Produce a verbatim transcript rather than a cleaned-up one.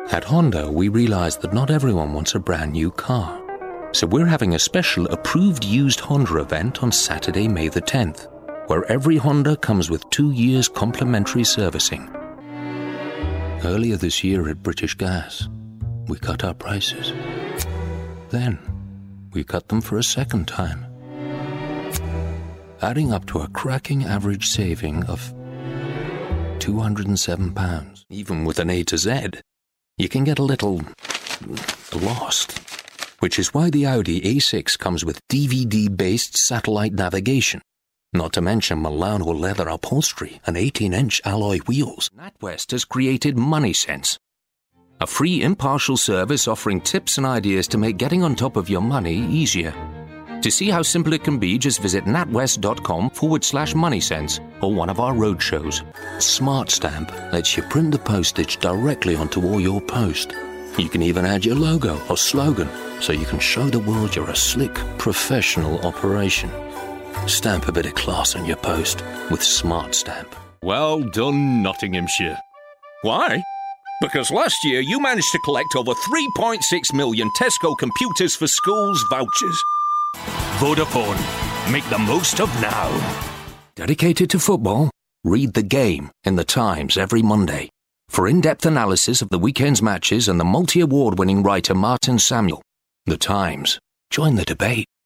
At Honda, we realized that not everyone wants a brand new car. So we're having a special approved used Honda event on Saturday, May the tenth, where every Honda comes with two years complimentary servicing. Earlier this year at British Gas, we cut our prices. Then, we cut them for a second time, adding up to a cracking average saving of two hundred seven pounds. Even with an A to Z, you can get a little lost. Which is why the Audi A six comes with D V D-based satellite navigation, not to mention Milano leather upholstery and eighteen-inch alloy wheels. NatWest has created MoneySense, a free impartial service offering tips and ideas to make getting on top of your money easier. To see how simple it can be, just visit natwest.com forward slash moneysense or one of our roadshows. SmartStamp lets you print the postage directly onto all your post. You can even add your logo or slogan so you can show the world you're a slick, professional operation. Stamp a bit of class on your post with SmartStamp. Well done, Nottinghamshire. Why? Because last year you managed to collect over three point six million Tesco Computers for Schools vouchers. Vodafone. Make the most of now. Dedicated to football? Read The Game in The Times every Monday. For in-depth analysis of the weekend's matches and the multi-award winning writer Martin Samuel. The Times. Join the debate.